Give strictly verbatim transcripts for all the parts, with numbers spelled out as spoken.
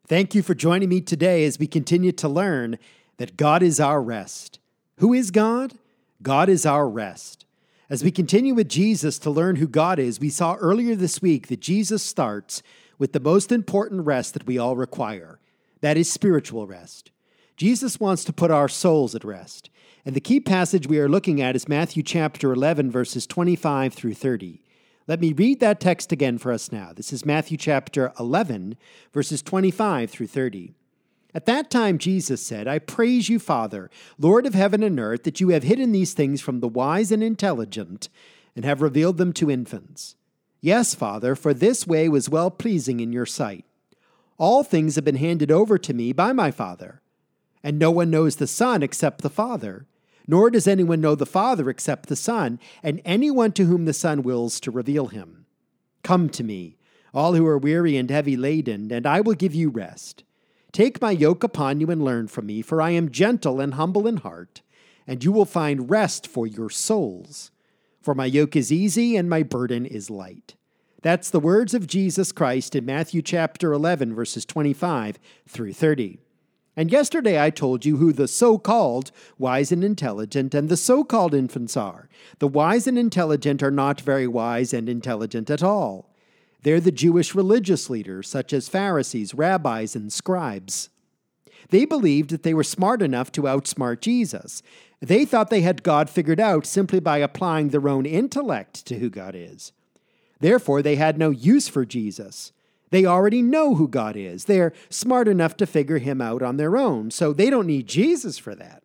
Thank you for joining me today as we continue to learn that God is our rest. Who is God? God is our rest. As we continue with Jesus to learn who God is, we saw earlier this week that Jesus starts with the most important rest that we all require. That is spiritual rest. Jesus wants to put our souls at rest. And the key passage we are looking at is Matthew chapter eleven, verses twenty-five through thirty. Let me read that text again for us now. This is Matthew chapter eleven, verses twenty-five through thirty. At that time Jesus said, I praise you, Father, Lord of heaven and earth, that you have hidden these things from the wise and intelligent and have revealed them to infants. Yes, Father, for this way was well-pleasing in your sight. All things have been handed over to me by my Father, and no one knows the Son except the Father, nor does anyone know the Father except the Son, and anyone to whom the Son wills to reveal him. Come to me, all who are weary and heavy laden, and I will give you rest. Take my yoke upon you and learn from me, for I am gentle and humble in heart, and you will find rest for your souls. For my yoke is easy and my burden is light. That's the words of Jesus Christ in Matthew chapter eleven, verses twenty-five through thirty. And yesterday I told you who the so-called wise and intelligent and the so-called infants are. The wise and intelligent are not very wise and intelligent at all. They're the Jewish religious leaders, such as Pharisees, rabbis, and scribes. They believed that they were smart enough to outsmart Jesus. They thought they had God figured out simply by applying their own intellect to who God is. Therefore, they had no use for Jesus. They already know who God is. They're smart enough to figure him out on their own, so they don't need Jesus for that.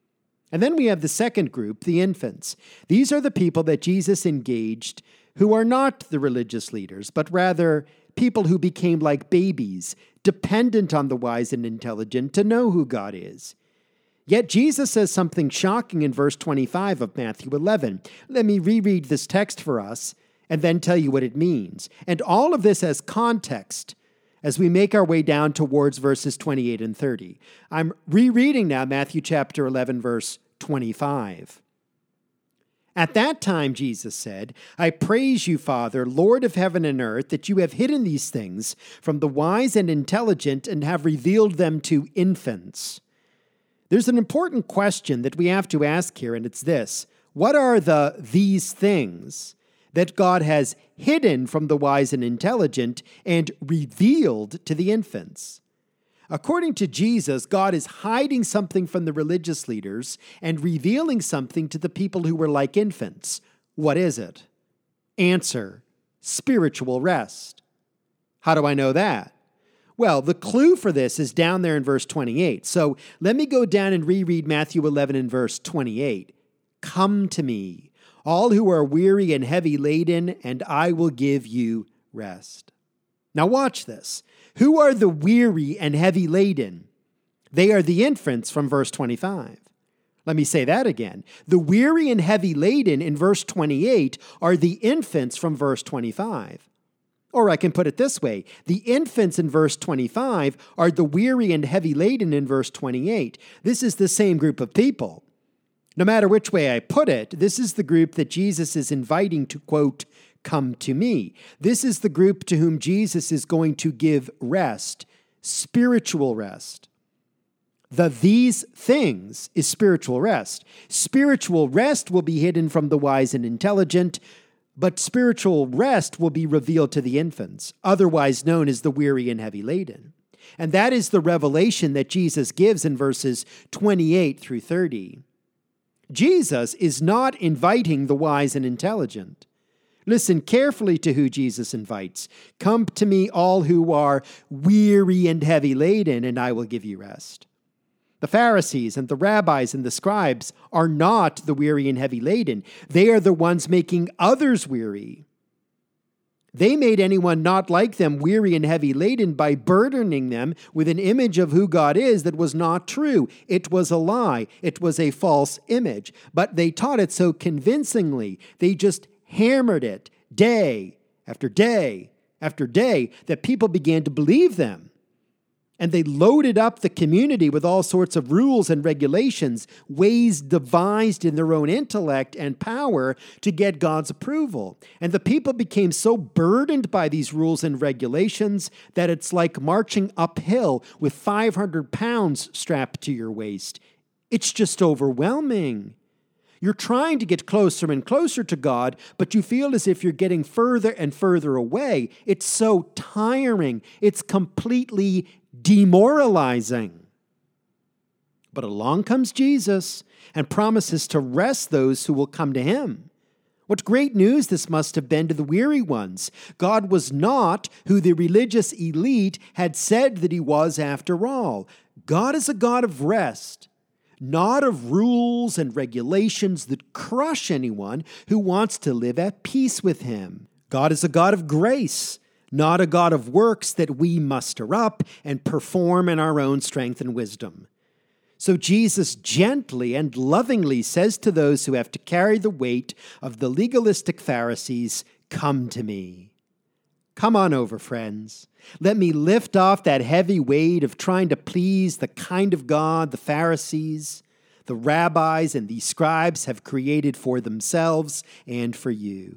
And then we have the second group, the infants. These are the people that Jesus engaged who are not the religious leaders, but rather people who became like babies, dependent on the wise and intelligent to know who God is. Yet Jesus says something shocking in verse twenty-five of Matthew eleven. Let me reread this text for us and then tell you what it means. And all of this as context as we make our way down towards verses twenty-eight and thirty. I'm rereading now Matthew chapter eleven, verse twenty-five. At that time, Jesus said, I praise you, Father, Lord of heaven and earth, that you have hidden these things from the wise and intelligent and have revealed them to infants. There's an important question that we have to ask here, and it's this. What are the these things that God has hidden from the wise and intelligent and revealed to the infants? According to Jesus, God is hiding something from the religious leaders and revealing something to the people who were like infants. What is it? Answer: spiritual rest. How do I know that? Well, the clue for this is down there in verse twenty-eight. So let me go down and reread Matthew eleven in verse twenty-eight. Come to me, all who are weary and heavy laden, and I will give you rest. Now watch this. Who are the weary and heavy laden? They are the infants from verse twenty-five. Let me say that again. The weary and heavy laden in verse twenty-eight are the infants from verse twenty-five. Or I can put it this way. The infants in verse twenty-five are the weary and heavy laden in verse twenty-eight. This is the same group of people. No matter which way I put it, this is the group that Jesus is inviting to, quote, come to me. This is the group to whom Jesus is going to give rest, spiritual rest. The these things is spiritual rest. Spiritual rest will be hidden from the wise and intelligent, but spiritual rest will be revealed to the infants, otherwise known as the weary and heavy laden. And that is the revelation that Jesus gives in verses twenty-eight through thirty. Jesus is not inviting the wise and intelligent. Listen carefully to who Jesus invites. Come to me, all who are weary and heavy laden, and I will give you rest. The Pharisees and the rabbis and the scribes are not the weary and heavy laden. They are the ones making others weary. They made anyone not like them weary and heavy laden by burdening them with an image of who God is that was not true. It was a lie. It was a false image. But they taught it so convincingly. They just hammered it day after day after day that people began to believe them. And they loaded up the community with all sorts of rules and regulations, ways devised in their own intellect and power to get God's approval. And the people became so burdened by these rules and regulations that it's like marching uphill with five hundred pounds strapped to your waist. It's just overwhelming. You're trying to get closer and closer to God, but you feel as if you're getting further and further away. It's so tiring. It's completely demoralizing. But along comes Jesus and promises to rest those who will come to him. What great news this must have been to the weary ones. God was not who the religious elite had said that he was after all. God is a God of rest, not of rules and regulations that crush anyone who wants to live at peace with him. God is a God of grace, not a God of works that we muster up and perform in our own strength and wisdom. So Jesus gently and lovingly says to those who have to carry the weight of the legalistic Pharisees, "Come to me." Come on over, friends. Let me lift off that heavy weight of trying to please the kind of God the Pharisees, the rabbis, and the scribes have created for themselves and for you.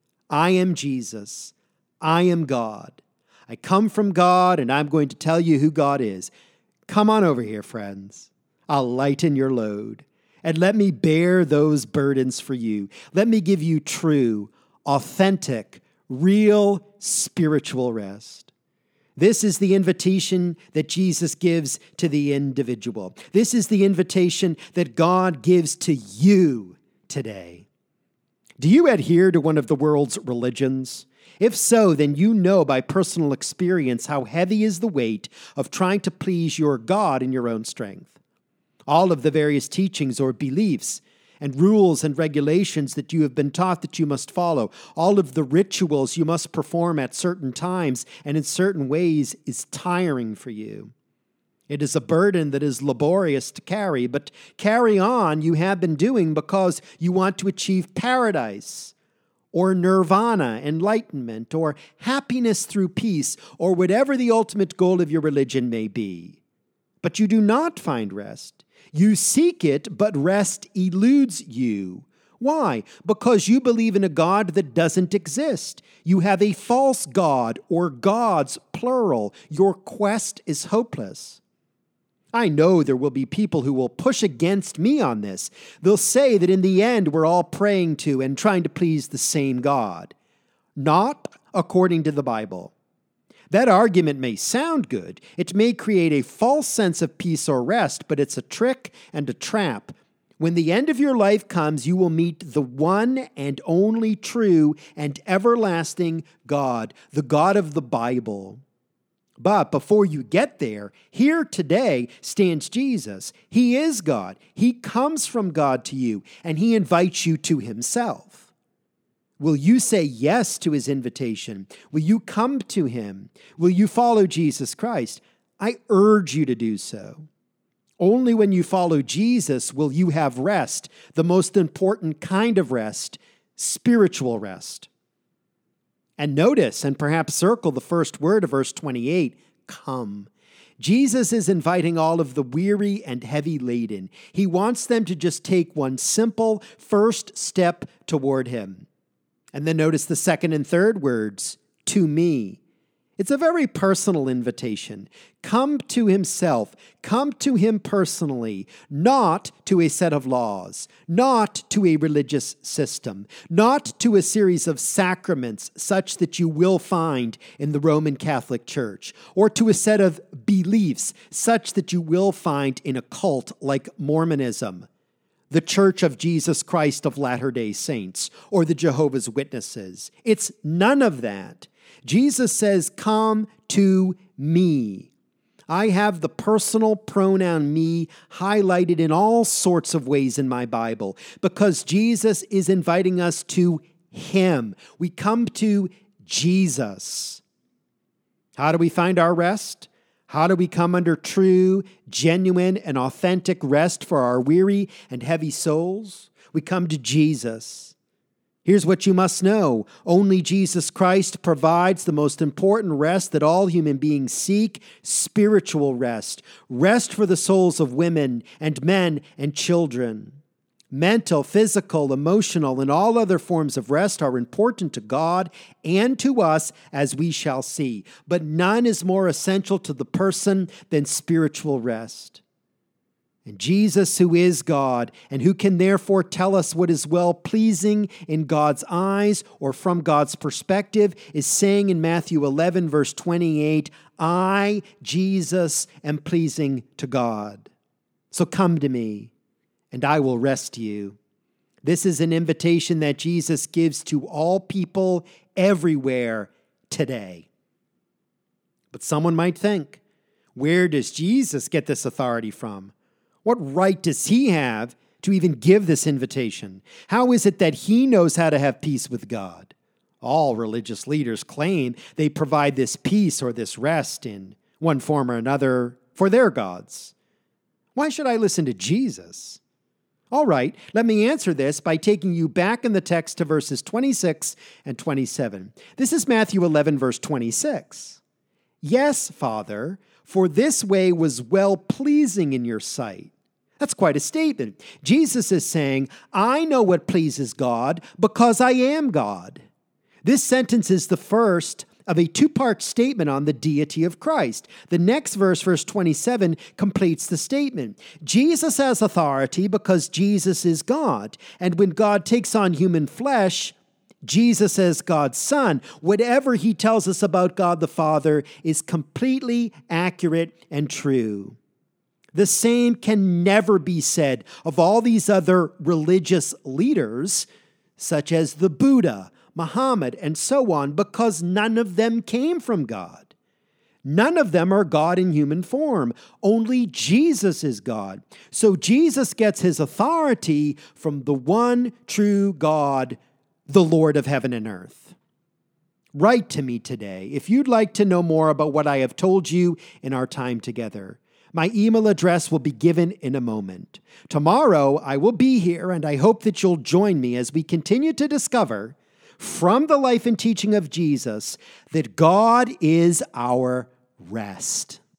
I am Jesus. I am God. I come from God, and I'm going to tell you who God is. Come on over here, friends. I'll lighten your load, and let me bear those burdens for you. Let me give you true, authentic, real spiritual rest. This is the invitation that Jesus gives to the individual. This is the invitation that God gives to you today. Do you adhere to one of the world's religions? If so, then you know by personal experience how heavy is the weight of trying to please your God in your own strength. All of the various teachings or beliefs and rules and regulations that you have been taught that you must follow, all of the rituals you must perform at certain times and in certain ways is tiring for you. It is a burden that is laborious to carry, but carry on you have been doing because you want to achieve paradise, or nirvana, enlightenment, or happiness through peace, or whatever the ultimate goal of your religion may be. But you do not find rest. You seek it, but rest eludes you. Why? Because you believe in a God that doesn't exist. You have a false God, or gods, plural. Your quest is hopeless. I know there will be people who will push against me on this. They'll say that in the end we're all praying to and trying to please the same God. Not according to the Bible. That argument may sound good. It may create a false sense of peace or rest, but it's a trick and a trap. When the end of your life comes, you will meet the one and only true and everlasting God, the God of the Bible. But before you get there, here today stands Jesus. He is God. He comes from God to you, and he invites you to himself. Will you say yes to his invitation? Will you come to him? Will you follow Jesus Christ? I urge you to do so. Only when you follow Jesus will you have rest, the most important kind of rest, spiritual rest. And notice, and perhaps circle the first word of verse twenty-eight, come. Jesus is inviting all of the weary and heavy laden. He wants them to just take one simple first step toward him. And then notice the second and third words, to me. It's a very personal invitation. Come to himself. Come to him personally, not to a set of laws, not to a religious system, not to a series of sacraments such that you will find in the Roman Catholic Church, or to a set of beliefs such that you will find in a cult like Mormonism, the Church of Jesus Christ of Latter-day Saints, or the Jehovah's Witnesses. It's none of that. Jesus says, come to me. I have the personal pronoun me highlighted in all sorts of ways in my Bible because Jesus is inviting us to him. We come to Jesus. How do we find our rest? How do we come under true, genuine, and authentic rest for our weary and heavy souls? We come to Jesus. Here's what you must know. Only Jesus Christ provides the most important rest that all human beings seek, spiritual rest. Rest for the souls of women and men and children. Mental, physical, emotional, and all other forms of rest are important to God and to us, as we shall see. But none is more essential to the person than spiritual rest. And Jesus, who is God, and who can therefore tell us what is well-pleasing in God's eyes or from God's perspective, is saying in Matthew eleven, verse twenty-eight, I, Jesus, am pleasing to God. So come to me, and I will rest you. This is an invitation that Jesus gives to all people everywhere today. But someone might think, where does Jesus get this authority from? What right does he have to even give this invitation? How is it that he knows how to have peace with God? All religious leaders claim they provide this peace or this rest in one form or another for their gods. Why should I listen to Jesus? All right, let me answer this by taking you back in the text to verses twenty-six and twenty-seven. This is Matthew eleven, verse twenty-six. Yes, Father, for this way was well-pleasing in your sight. That's quite a statement. Jesus is saying, I know what pleases God because I am God. This sentence is the first of a two-part statement on the deity of Christ. The next verse, verse twenty-seven, completes the statement. Jesus has authority because Jesus is God. And when God takes on human flesh, Jesus as God's Son, whatever he tells us about God the Father is completely accurate and true. The same can never be said of all these other religious leaders, such as the Buddha, Muhammad, and so on, because none of them came from God. None of them are God in human form. Only Jesus is God. So Jesus gets his authority from the one true God, the Lord of heaven and earth. Write to me today if you'd like to know more about what I have told you in our time together. My email address will be given in a moment. Tomorrow I will be here, and I hope that you'll join me as we continue to discover from the life and teaching of Jesus that God is our rest.